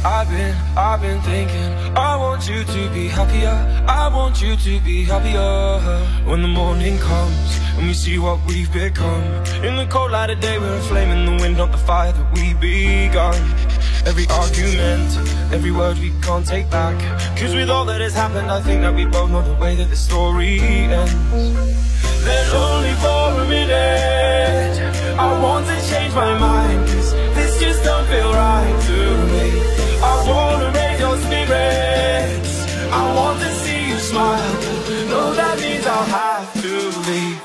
I've been thinking, I want you to be happier, I want you to be happier. When the morning comes and we see what we've become, in the cold light of day we're a flame in the wind, not the fire that we begun. Every argument, every word we can't take back, cause with all that has happened I think that we both know the way that the story ends. Then only for a minute I want to change my mind, cause this just don't feel right to me. I wanna raise your spirits, I want to see you smile, no, that means I'll have to leave.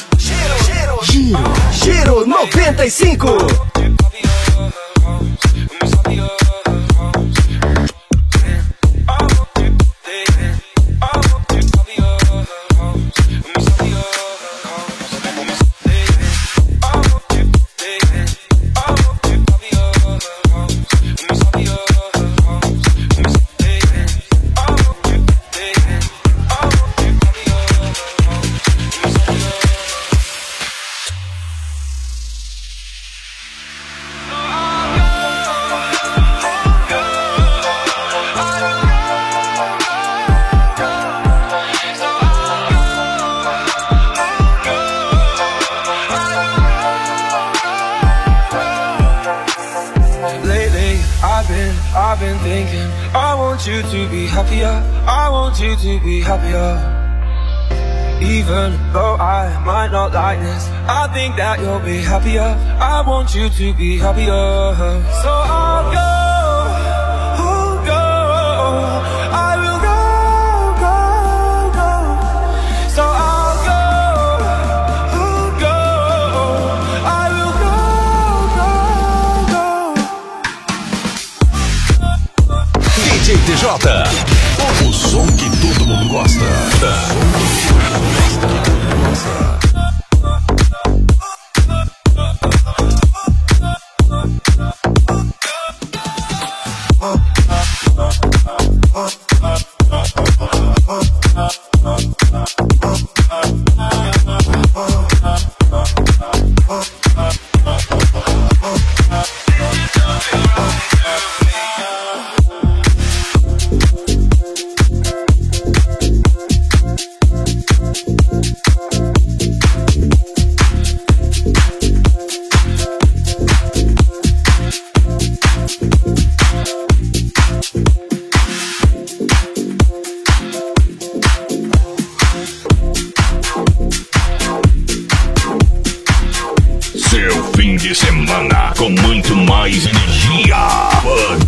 Giro 95. I've been thinking, I want you to be happier, I want you to be happier. Even though I might not like this, I think that you'll be happier, I want you to be happier. So I'll go, oh go, I will go, go, go. So I'll go, oh go, I will go, go, go. DJ TJ, o som que todo mundo gosta. Seu fim de semana com muito mais energia.